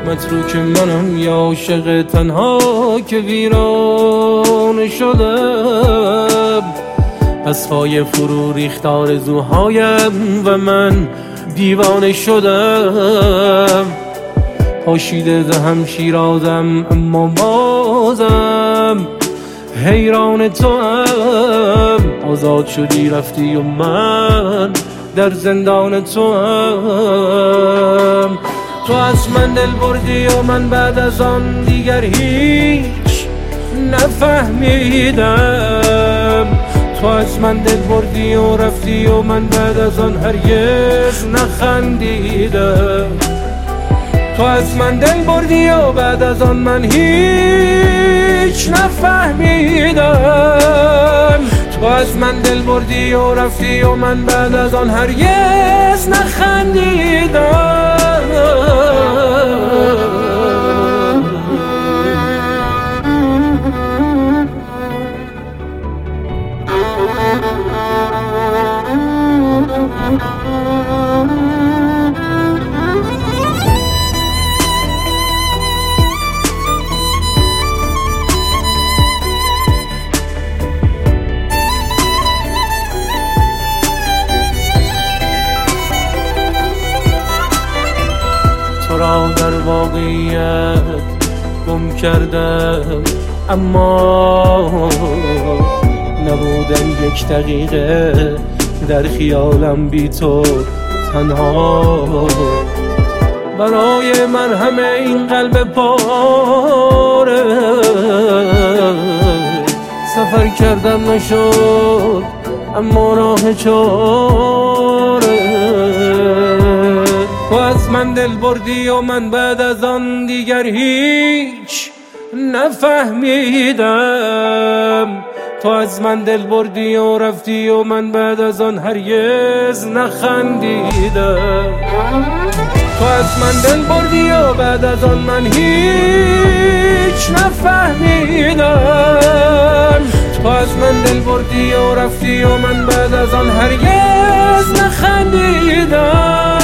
متروک منم یا عاشق تنها که ویران شدم، از پای فرو ریخت آرزوهایم و من دیوانه شدم. پاشیده زهم شیرازم اما بازم حیران تو هم. آزاد شدی رفتی و من در زندان تو هم. تو از من دل بردی و من بعد از آن دیگر هیچ نفهمیدم. تو از من دل بردی و رفتی و من بعد از آن هرگز نخندیدم. تو از من دل بردی و بعد از آن من هیچ نفهمیدم. تو از من دل بردی و رفتی و من بعد از آن هرگز نخندیدم. تو را در واقعیت گم کردم، اما نبودم یک دقیقه در خیالم بی تو تنها. برای مرهم این قلب پاره سفر کردم نشد اما راه چاره. تو از من دل بردی و من بعد از آن دیگر هیچ نفهمیدم. تو از من دل بردی و رفتی و من بعد از آن هرگز نخندیدم. تو از من دل بردی و بعد از آن من هیچ نفهمیدم. تو از من دل بردی و رفتی و من بعد از آن هرگز نخندیدم.